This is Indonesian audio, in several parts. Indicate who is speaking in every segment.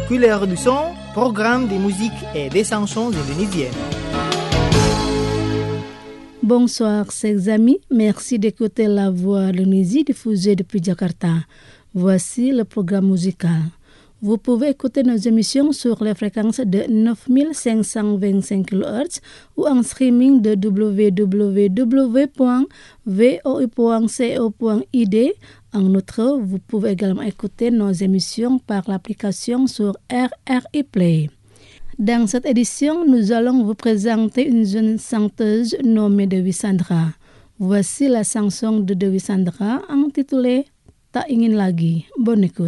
Speaker 1: Couleur du son, programme de musique et des chansons indonésiennes.
Speaker 2: Bonsoir chers amis, merci d'écouter la voix de l'Indonésie diffusée depuis Jakarta. Voici le programme musical. Vous pouvez écouter nos émissions sur les fréquences de 9525 kHz ou en streaming de www.voi.co.id. En outre, vous pouvez également écouter nos émissions par l'application sur RRI Play. Dans cette édition, nous allons vous présenter une jeune chanteuse nommée Dewi Sandra. Voici la chanson de Dewi Sandra intitulée Tak Ingin Lagi. Bonne écoute.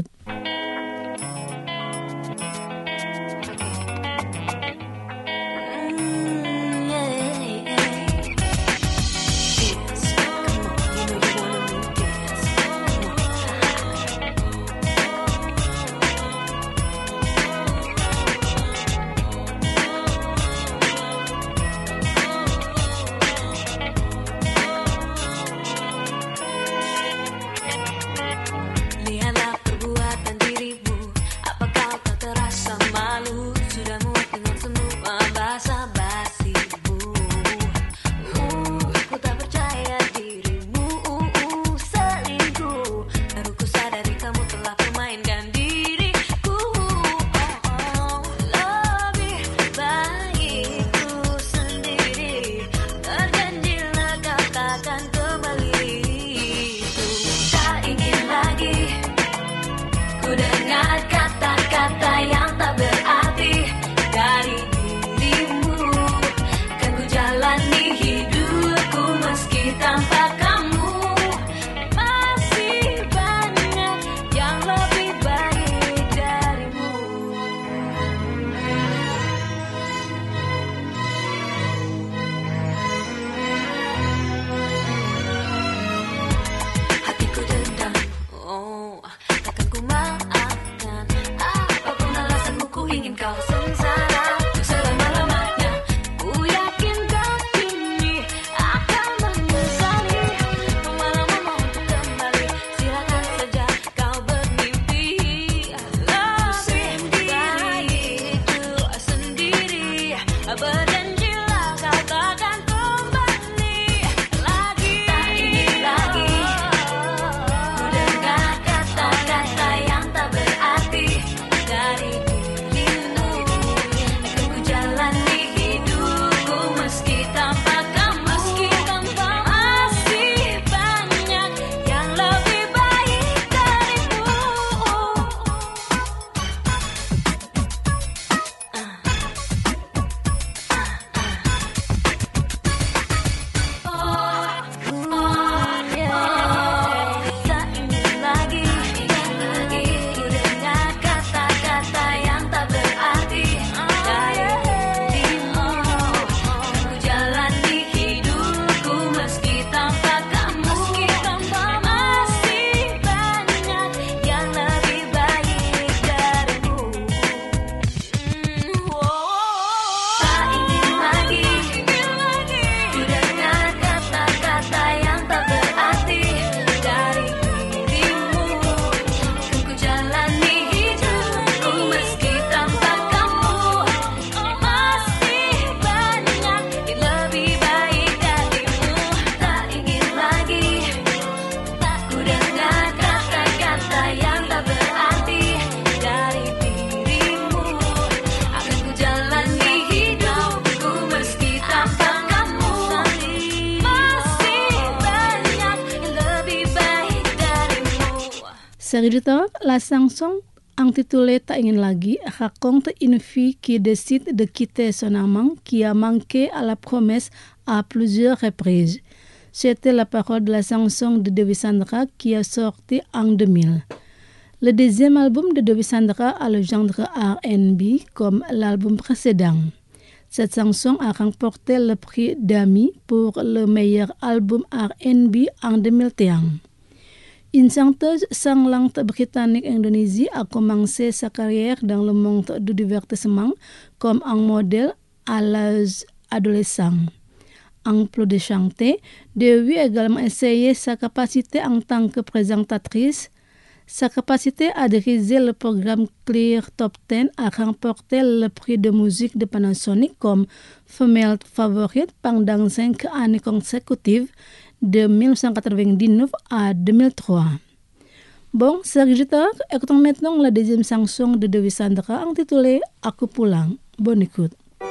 Speaker 2: Chers auditeurs, la chanson intitulée Tak Ingin Lagi raconte une fille qui décide de quitter son amant qui a manqué à la promesse à plusieurs reprises. C'était la parole de la chanson de Dewi Sandra qui est sortie en 2000. Le deuxième album de Dewi Sandra a le genre R&B comme l'album précédent. Cette chanson a remporté le prix Grammy pour le meilleur album R&B en 2001. Une chanteuse sanglante britannique-indonésie a commencé sa carrière dans le monde du divertissement comme un modèle à l'âge adolescent. En plus de chanter, Dewi a également essayé sa capacité en tant que présentatrice. Sa capacité à diriger le programme Clear Top 10 a remporté le prix de musique de Panasonic comme femelle favorite pendant 5 années consécutives de 1999 à 2003. Bon, chers auditeurs, écoutons maintenant la deuxième chanson de Dewi Sandra intitulée Aku Pulang. Bonne écoute.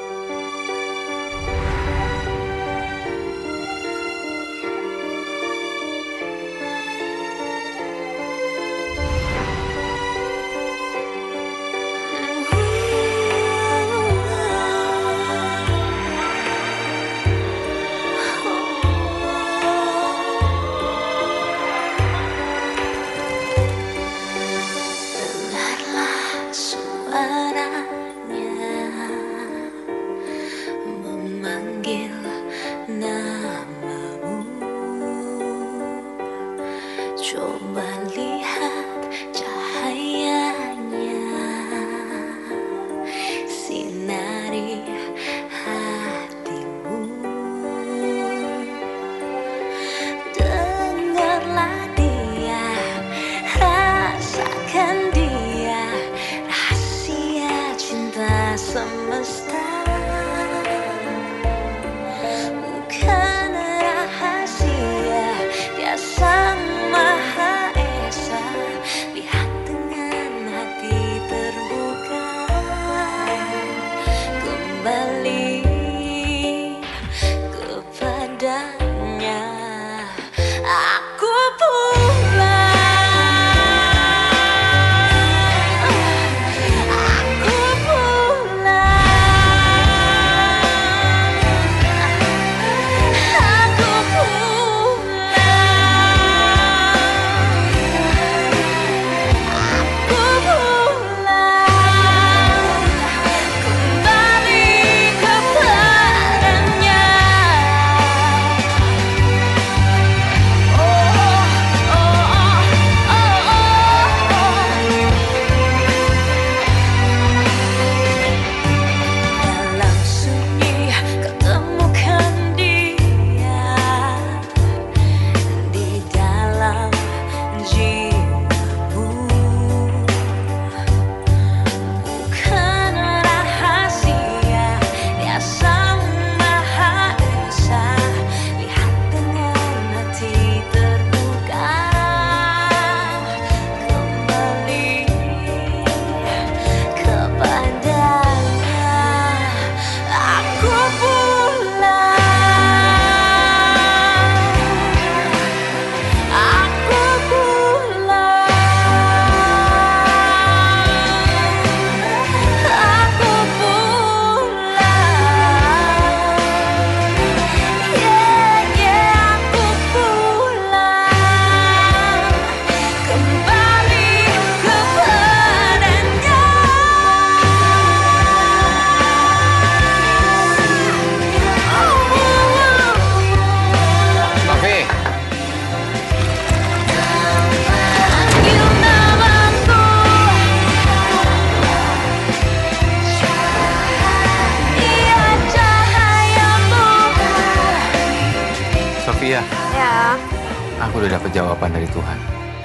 Speaker 3: Sofia.
Speaker 4: Ya.
Speaker 3: Aku udah dapat jawaban dari Tuhan.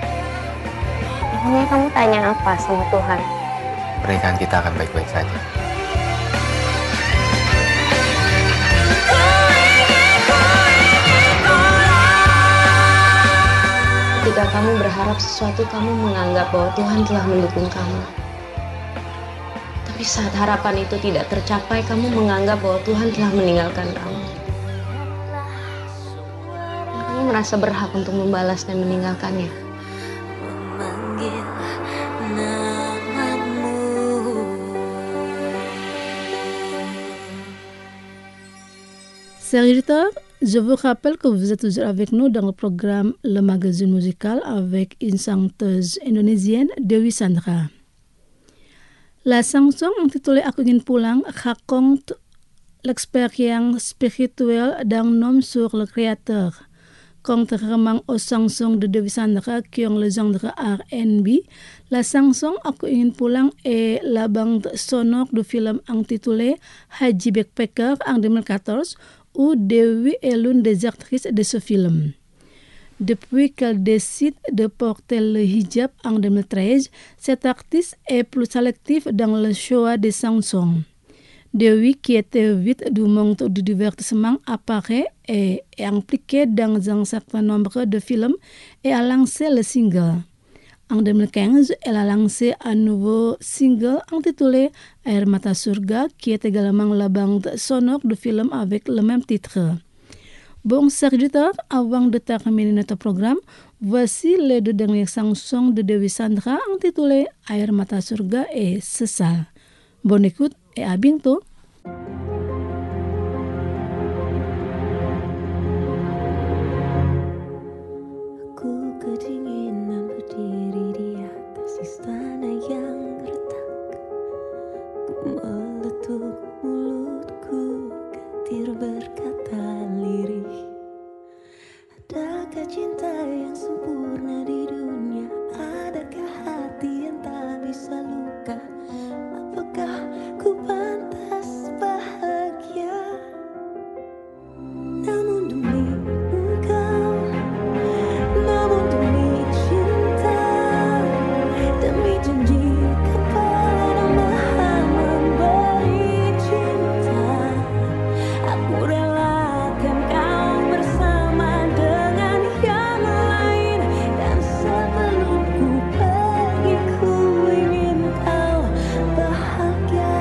Speaker 4: Emangnya kamu tanya apa sama Tuhan?
Speaker 3: Pernikahan kita akan baik-baik saja.
Speaker 4: Ketika kamu berharap sesuatu, kamu menganggap bahwa Tuhan telah mendukung kamu. Tapi saat harapan itu tidak tercapai, kamu menganggap bahwa Tuhan telah meninggalkan kamu. Dan kamu merasa berhak untuk membalas dan meninggalkannya.
Speaker 2: Chers auditeurs, je vous rappelle que vous êtes toujours avec nous dans le programme Le Magazine Musical avec une chanteuse indonésienne, Dewi Sandra. La chanson intitulée Aku Ingin Pulang raconte l'expérience spirituelle d'un homme sur le Créateur. Contrairement aux chansons de Dewi Sandra qui ont le genre R&B, la chanson Aku Ingin Pulang est la bande sonore du film intitulé Haji Backpacker en 2014, où Dewi est l'une des actrices de ce film. Depuis qu'elle décide de porter le hijab en 2013, cette artiste est plus sélective dans le choix des chansons. Dewi, qui était vite du monde du divertissement, apparaît et est impliquée dans un certain nombre de films et a lancé le single. En 2015, elle a lancé un nouveau single intitulé Air Mata Surga, qui est également la bande sonore du film avec le même titre. Bon, chers auditeurs, avant de terminer notre programme, voici les 2 dernières chansons de Dewi Sandra intitulées Air Mata Surga et Sesal. Bonne écoute et à bientôt.
Speaker 5: Aku kedinginan berdiri di atas istana yang retak. Ku meletup mulutku, getir berkata lirih. Adakah cinta yang sempurna di dunia? Adakah hati yang tak bisa luka? Apakah ku pantas bahagia? Namun demi engkau, namun demi cinta, demi janji kepada Maha memberi cinta, aku relakan kau bersama dengan yang lain. Dan sebelum ku pergi, ku ingin kau bahagia.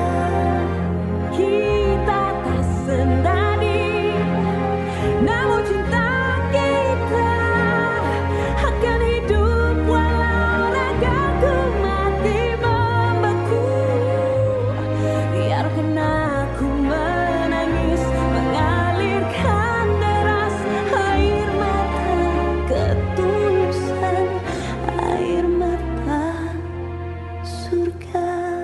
Speaker 5: Kita tak sendiri, namun cinta kita akan hidup walau ragaku mati membeku. Biarkan aku menangis, mengalirkan deras air mata ketulusan, air mata surga.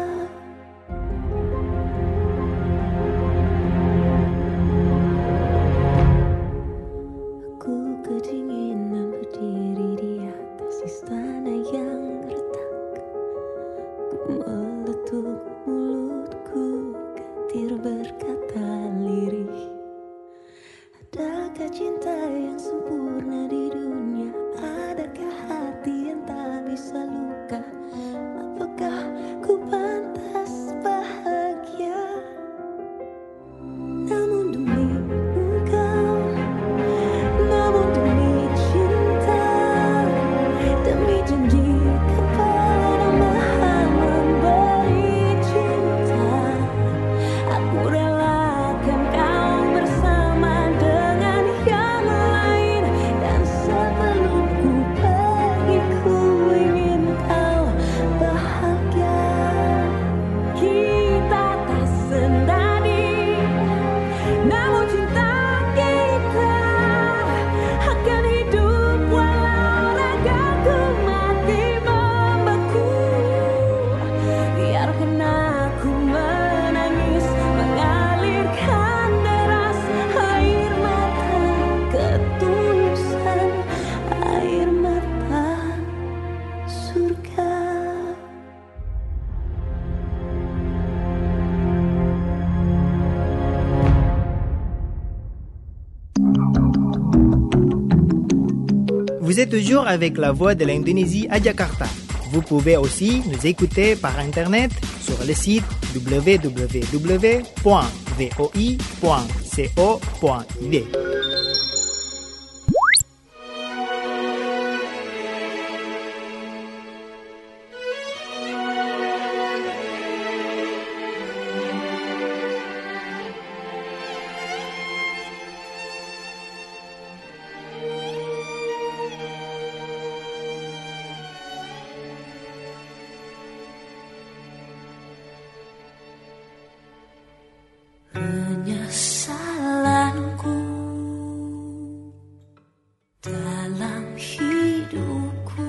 Speaker 5: Aku kedinginan berdiri di atas istana yang retak. Ku meletup mulutku, getir berkata lirih. Adakah cinta yang sempurna di dunia? Adakah hati yang tak bisa luka? Apakah ku pantas bahagia? Namun demi engkau, namun demi cinta, demi janji kepada Maha memberi cinta, aku relakan kau bersama dengan yang lain. Dan sebelum ku pergi, ku ingin kau bahagia. Kita tak sendiri, namun cinta kita akan hidup walau ragaku mati membeku. Biarkan aku menangis, mengalirkan deras air mata ketulusan, air mata surga.
Speaker 1: Vous êtes toujours avec la voix de l'Indonésie à Jakarta. Vous pouvez aussi nous écouter par internet sur le site www.voi.co.id.
Speaker 5: Penyesalanku dalam hidupku,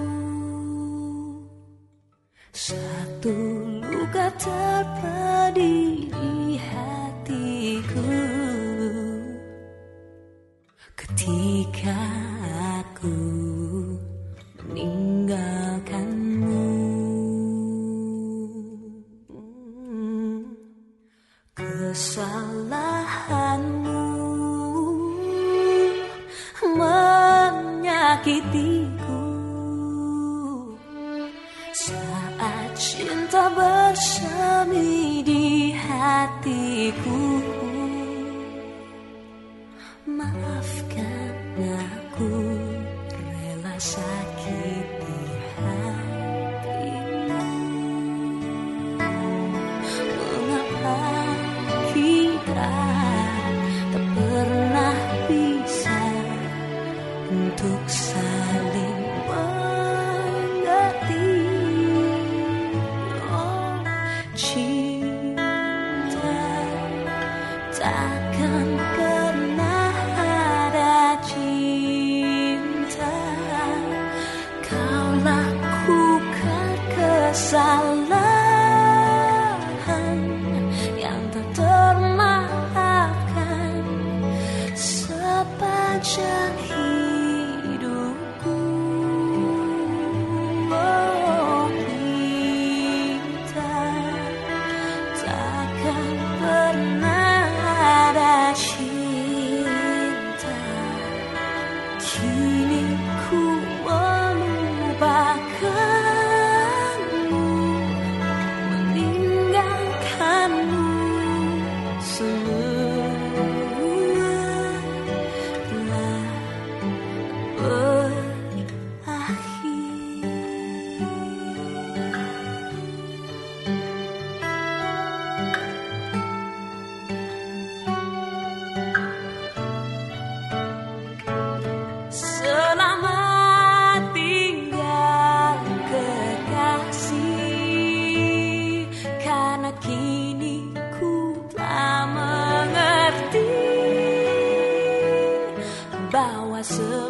Speaker 5: satu luka terpedi di hatiku ketika aku meninggalkanmu. Kesalahanmu menyakitkan menyakitiku. Saat cinta bersemi di hatiku, maafkan aku rela sakiti hatimu. Mengapa kita tak pernah bisa untuk saling mengerti? Oh, cinta takkan pernah ada cinta. Kau lakukan kesalahan yang tak termaafkan sepanjang hidupku. Oh, kita takkan pernah ada cinta. Kini ku melupakanmu, meninggalkanmu semua telah berakhir. Selamat tinggal kekasih, karena kini ku telah mengerti bahwa